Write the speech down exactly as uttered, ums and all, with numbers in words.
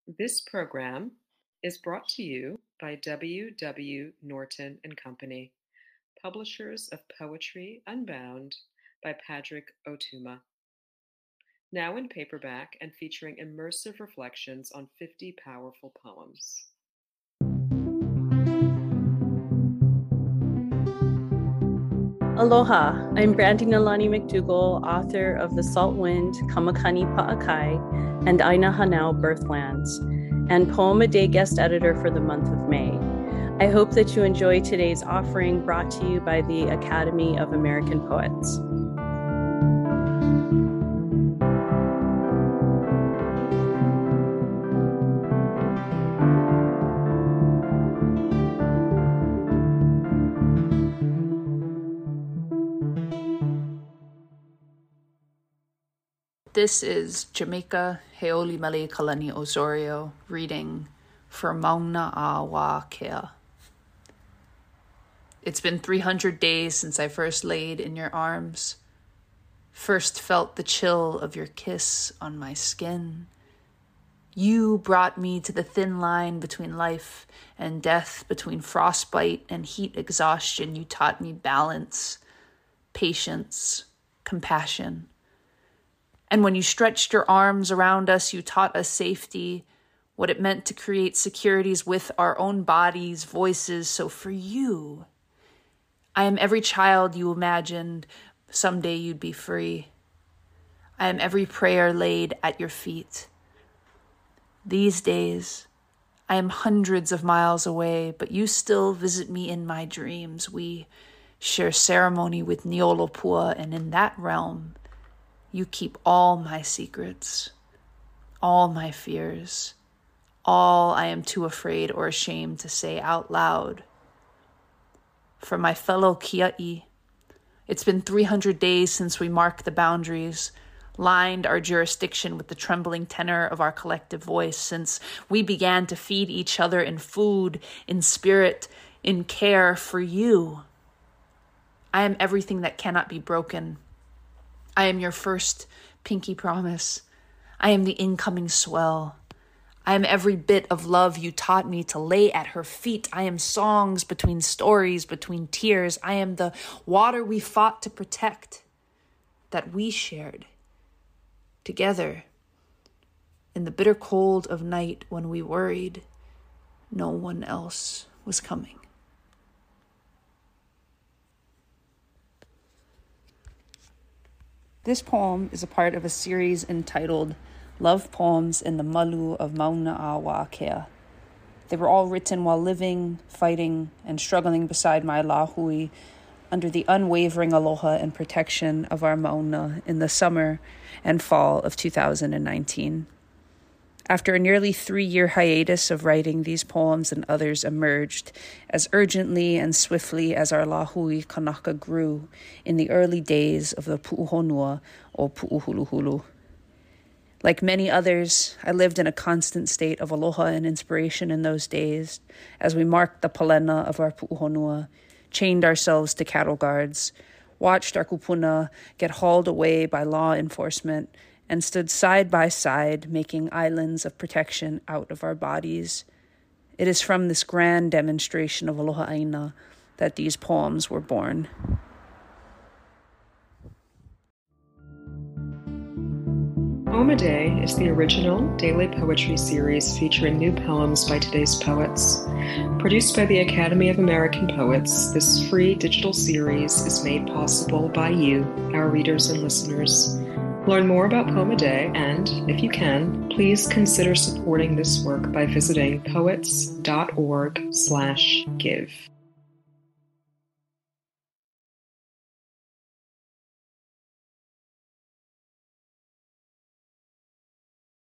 This program is brought to you by W. W. Norton and Company, publishers of Poetry Unbound by Padraig Ó Tuama. Now in paperback and featuring immersive reflections on fifty powerful poems. Aloha, I'm Brandy Nalani McDougall, author of The Salt Wind, Kamakani Pa'akai, and Aina Hanau Birthlands, and Poem a Day guest editor for the month of May. I hope that you enjoy today's offering brought to you by the Academy of American Poets. This is Jamaica Heoli Kalani Osorio reading for Mauna a Wā Kea. It's been three hundred days since I first laid in your arms, first felt the chill of your kiss on my skin. You brought me to the thin line between life and death, between frostbite and heat exhaustion. You taught me balance, patience, compassion. And when you stretched your arms around us, you taught us safety, what it meant to create securities with our own bodies, voices. So for you, I am every child you imagined someday you'd be free. I am every prayer laid at your feet. These days, I am hundreds of miles away, but you still visit me in my dreams. We share ceremony with Niolopua, and in that realm, you keep all my secrets, all my fears, all I am too afraid or ashamed to say out loud. For my fellow Kia'i, it's been three hundred days since we marked the boundaries, lined our jurisdiction with the trembling tenor of our collective voice, since we began to feed each other in food, in spirit, in care for you. I am everything that cannot be broken. I am your first pinky promise. I am the incoming swell. I am every bit of love you taught me to lay at her feet. I am songs between stories, between tears. I am the water we fought to protect, that we shared together in the bitter cold of night when we worried no one else was coming. This poem is a part of a series entitled Love Poems in the Malu of Mauna a Wā Kea. They were all written while living, fighting, and struggling beside my lahui under the unwavering aloha and protection of our mauna in the summer and fall of two thousand nineteen. After a nearly three-year hiatus of writing, these poems and others emerged as urgently and swiftly as our lahui kanaka grew in the early days of the pu'uhonua o pu'uhuluhulu. Like many others, I lived in a constant state of aloha and inspiration in those days as we marked the palena of our pu'uhonua, chained ourselves to cattle guards, watched our kupuna get hauled away by law enforcement, and stood side by side, making islands of protection out of our bodies. It is from this grand demonstration of aloha aina that these poems were born. Poem a Day is the original daily poetry series featuring new poems by today's poets. Produced by the Academy of American Poets, this free digital series is made possible by you, our readers and listeners. Learn more about Poem a Day, and, if you can, please consider supporting this work by visiting poets dot org slash give.